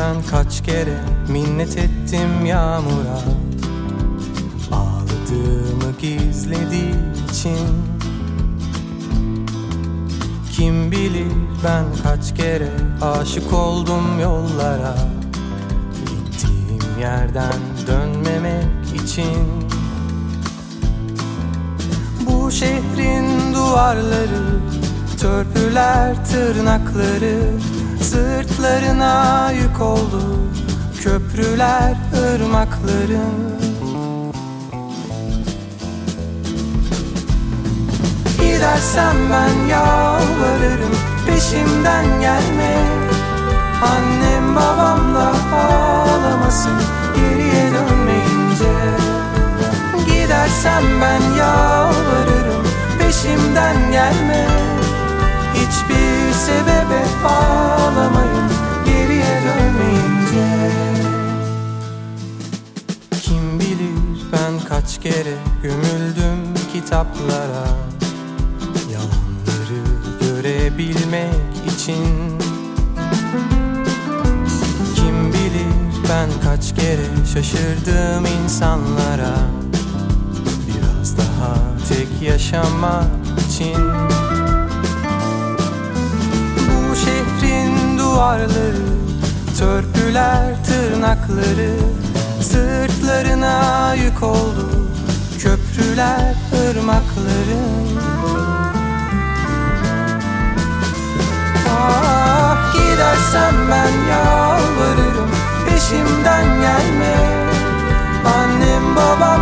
ben kaç kere minnet ettim yağmura, ağladığımı gizlediği için. Kim bilir ben kaç kere aşık oldum yollara, gittiğim yerden dönmemek için. Bu şehrin duvarları, törpüler tırnakları, sırtlarına yük oldu köprüler ırmakların. Gidersem ben yalvarırım, peşimden gelme. Annem babam da ağlamasın geriye dönmeyince. Gidersem ben yalvarırım, peşimden gelme. Hiçbir sebebe ağlamayın geriye dönmeyince. Kim bilir ben kaç kere gömüldüm kitaplara, yalanları görebilmek için. Kim bilir ben kaç kere şaşırdım insanlara, biraz daha tek yaşamak için. Bu şehrin duvarları, törpüler tırnakları, sırtlarına yük oldu köprüler ırmakların. Ah, gidersem ben yalvarırım, peşimden gelme. Annem babam